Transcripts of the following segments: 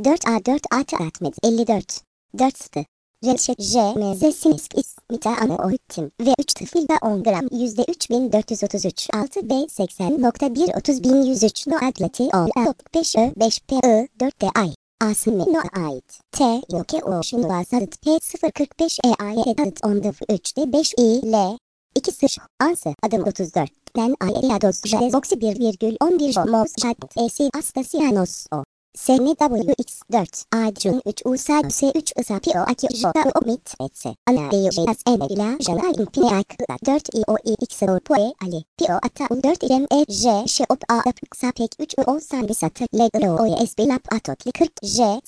4A 4A Ahmet 54. 4 stı. Reşet J. Mezesisk İsmita Anoitim ve 3 tıfilda 10 gram %3433 6 B 80.1 30.103 No Atleti O 5 Ö 5 P Ö 4 D Ay. Asmi No ait. T Yoke O Şunu Vasadıt P 045 E A Y Edat 10 3 D 5 I L 2 Sır Ansı Adım 34 Ben Ayados Jezboxi 1,11 Mos Chat AC Astasianos O SNWX4 Adjun 3 USA S3 ISAPIO Aki Jota Omit Etse Ana Beyjas Emela Jana Impiak 4 IOIX Poe Ali Pio Ata 4 IRM J Shop A Sapek 3 O Sambisat Ledro OES Bilap Atotli 40 J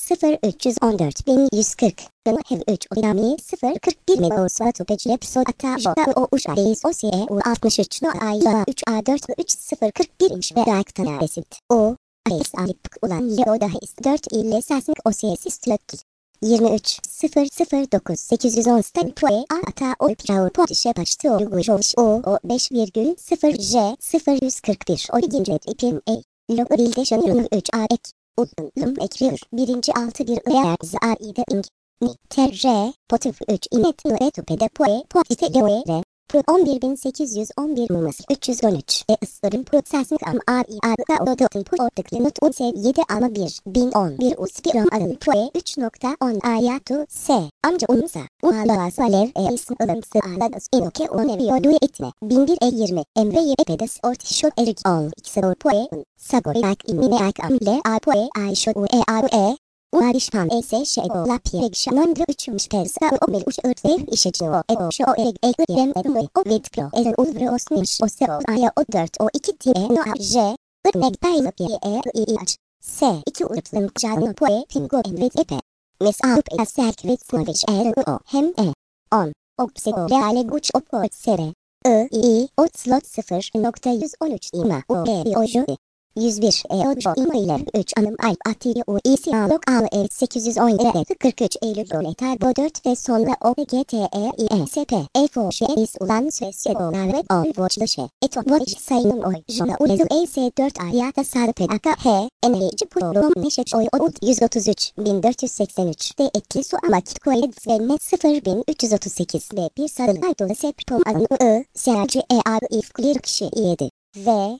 0314140 Hev 3 Origami 041 Meo Suatu Pecrep Ata Jota O Uşa Reis O SE U 63 No Ayla 3 A4 3041 İnş ve Raktana Besit O Ayes alip ulan Leo dahis 4 ile sasık OSS Stlötl 23 009 810 Stel Proe Ata O Prao Potişe Paçtı O Yugujoş O 5,0 J 041 Original İpim E Logo Bilde Şanırın 3 A Ek Udlum Ekrir 1. 6 1 Eğer Zaide Ing Ter R Potif 3 İnet Nuretupede Poe Potite Loe Pro 11811 Mısır 313 Isırın Pro Sasık Am A I A Da Odotun Pro Tıklinut Un Sev 7 Ama 1 1011 Uspiram Alın Proe 3.10 Ayatu S Amca Unsa Ualavas Alev İsm Ilımsı Ağladas Inoke Uneviyo Due Etme 1001 20 Emre Yepedes Ortişo Erik Ol İksor Poe Sagoyak İmine Ak Amle A Poe Ayşo Ue A E Uarişpan ese şeo la pirekşanon 3. persa o bel uç örtlev işeci o ego şo eg egrem edme o vitpro ezen ulvre osniş o seo aya o 4 o 2 t no a j örnek taylıp ye i aç s 2 urtlım canlı poe pingo envet epe mes alıp eserk vetsnaviç o hem 10 oksego reale guç o port sere I slot 0.113 ima o oju 101 Ojo İmailer 3 Anım Alp Atiye U İsiyalog Al 810 43 Eylül Doletar Bo 4 ve sonra OGTE ISP EFO Şeis Ulan Sesyegola ve Olvoçlaşe Eto Voç Sayınım Oy Jona Ulezil ES4 Ayata Sarpe Aka H Enerji Program Neşeç Oy Oud 133.483 de Etli Su Amakit Koyed Svenne 0.338 ve bir sarılar dolu Septom Alanı I Serci EAR İfklir Kişi 7 V